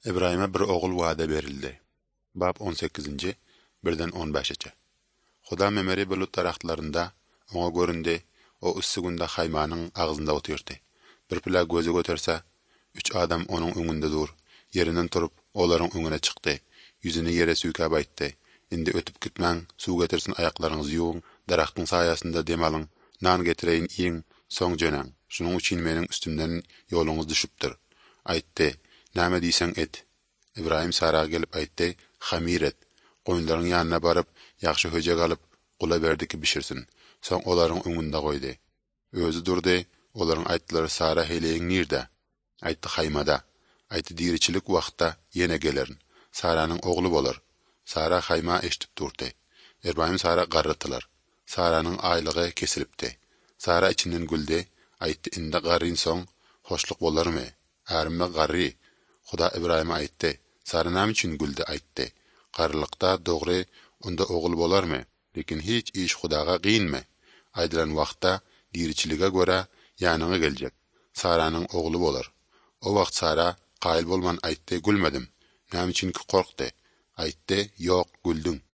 İbrahim'e bir oğul vade berildi. Bab 18. 1-den 15-çe. Huda memeri bulut daraxtlarında oňa göründi. O üssügünde haymanyň agzynda otyrdy. Bir pila gözü göterse, 3 adam onuň öňünde dur. Yerinden turup olaryň öňüne çykdy. Yüzüni yere süýkäp aýtdy. Indi ötüp gitmäň, suw getirsin aýaklaryňyzy ýuwuň, daraxtyň saýasynda dem alyň, nan getireýin iň, soň jönäň. Şunuň üçin meniň üstümden ýoluňyz düşüpdir. Aýtdy, näme diýseň et. İbrahim Saraga gelip aýtdy, hamir et. Goýunlaryň ýanyna baryp, ýaxşy höjek alyp, gula berdi ki bişirsin. Soň olaryň öňünde goýdy. Özü durdy, olaryň aýtdylary Sara heleýiň nirde? Aýtdy haymada. Aýtdy diriçilik wagtda ýene gelerin. Saranyň ogly bolar. Sara hayma eşitip durdy. İbrahim Sara garrytylar. Saranyň aýlygy kesilipdi. Sara içinden güldi, aýtdy inde garryn soň hoşluk bolarmy? Ärimle garry. Huda İbrahim'e aýtdy. Sara näme üçin güldi aýtdy. Garlykda dogry onda ogul bolarmy? Lekin hiç iş Hudaga gynmy. Aýdylan wagtda diriçilige görä ýanyňa geljek. Saranyň ogly bolar. O wagt Sara gaýl bolman aýtdy, gülmedim. Näme üçin ki korkdy? Aýtdy, ýok, güldüm.